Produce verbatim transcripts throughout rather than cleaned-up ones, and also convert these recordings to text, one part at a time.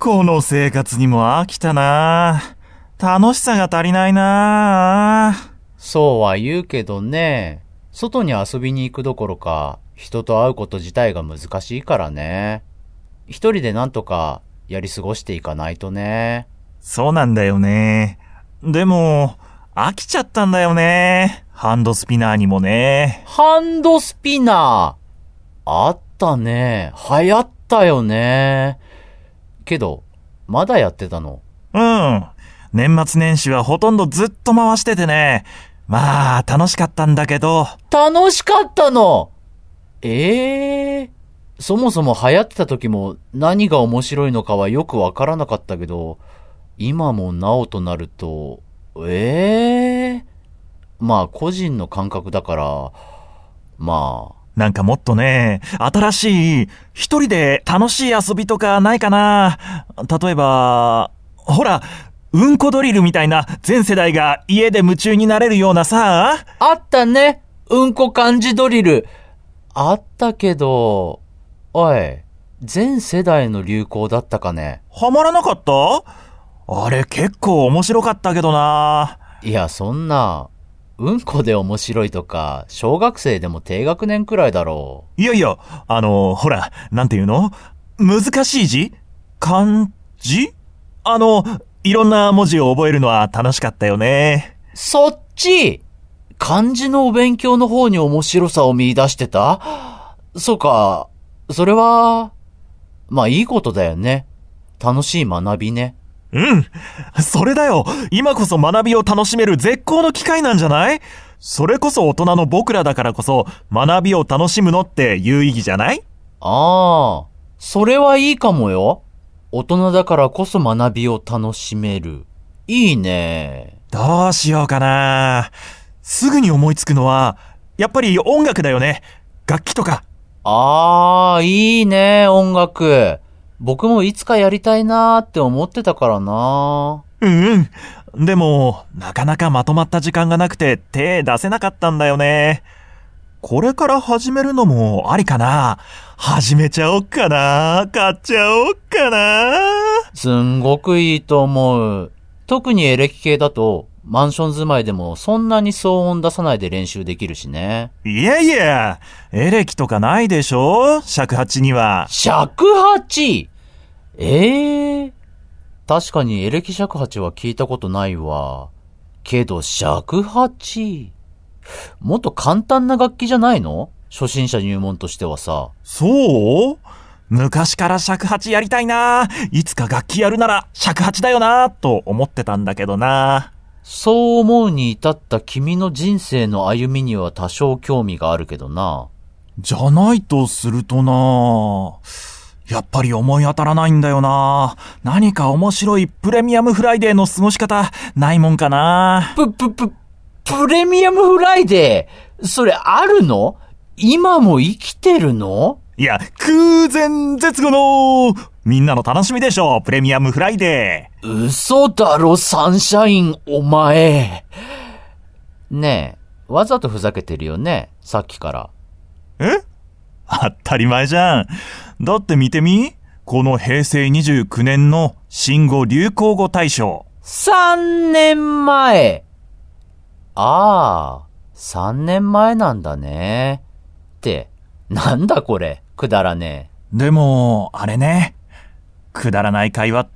この生活にも飽きたな。楽しさが足りないな。 そうは言うけどね、外に遊びに行くどころか、人と会うこと自体が難しいからね。一人でなんとかやり過ごしていかないとね。 そうなんだよね。でも、飽きちゃったんだよね。ハンドスピナーにもね。 ハンドスピナーあったね。流行ったよね。けど、まだやってたの？ うん。年末年始はほとんどずっと回しててね。まあ、楽しかったんだけど。 楽しかったの？ええー。そもそも流行ってた時も何が面白いのかはよくわからなかったけど、今もなおとなると、ええー。まあ個人の感覚だから、まあ。 なんかもっとね、新しい、一人で楽しい遊びとかないかな。例えば、ほら、うんこドリルみたいな全世代が家で夢中になれるようなさ。 あったね。うんこ漢字ドリル。あったけど、おい、全世代の流行だったかね。 ハマらなかった？あれ結構面白かったけどな。 いや、そんな、うんこで面白いとか、小学生でも低学年くらいだろう。いやいや、あの、ほら、なんていうの？難しい字？漢字？あの、いろんな文字を覚えるのは楽しかったよね。 そっち？漢字のお勉強の方に面白さを見出してた？そうか、それは、まあいいことだよね。楽しい学びね。 うん。それだよ。今こそ学びを楽しめる絶好の機会なんじゃない？それこそ大人の僕らだからこそ学びを楽しむのって有意義じゃない？ ああ、それはいいかもよ。大人だからこそ学びを楽しめる。いいね。 どうしようかな。すぐに思いつくのは、やっぱり音楽だよね。楽器とか。 ああ、いいね、音楽。僕もいつかやりたいなーって思ってたからな。 うんうん。でも、なかなかまとまった時間がなくて手出せなかったんだよね。これから始めるのもありかな。始めちゃおっかな。買っちゃおっかな。 すんごくいいと思う。特にエレキ系だと、マンション住まいでもそんなに騒音出さないで練習できるしね。 いやいや、エレキとかないでしょ？尺八には。 尺八？ええー。確かにエレキ尺八は聞いたことないわ。けど尺八？もっと簡単な楽器じゃないの？初心者入門としてはさ。 そう？昔から尺八やりたいな。いつか楽器やるなら尺八だよなと思ってたんだけどな。 そう思うに至った君の人生の歩みには多少興味があるけどな。 じゃないとするとな、やっぱり思い当たらないんだよな。何か面白いプレミアムフライデーの過ごし方ないもんかな。 ぷ、ぷ、ぷ、プレミアムフライデー？それあるの？今も生きてるの？ いや、空前絶後のみんなの楽しみでしょ、プレミアムフライデー。嘘だろ、サンシャイン、お前。ねえ、わざとふざけてるよね、さっきから。 え？当たり前じゃん。だって見てみ？このへいせいにじゅうきゅうねんの新語・流行語大賞。 さんねんまえ。ああ、さんねんまえなんだね。って、なんだこれ、くだらねえ。でも、あれね。くだらない会話って、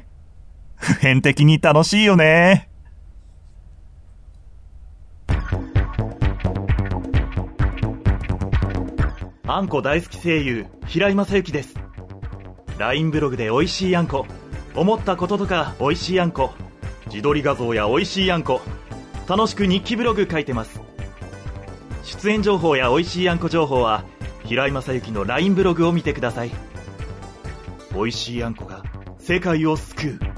普遍的に楽しいよね。あんこ大好き声優、平井正幸です。ライン ブログで美味しいあんこ、思ったこととか美味しいあんこ、自撮り画像や美味しいあんこ、楽しく日記ブログ書いてます。出演情報や美味しいあんこ情報は、平井正幸の ライン ブログを見てください。美味しいあんこが世界を救う。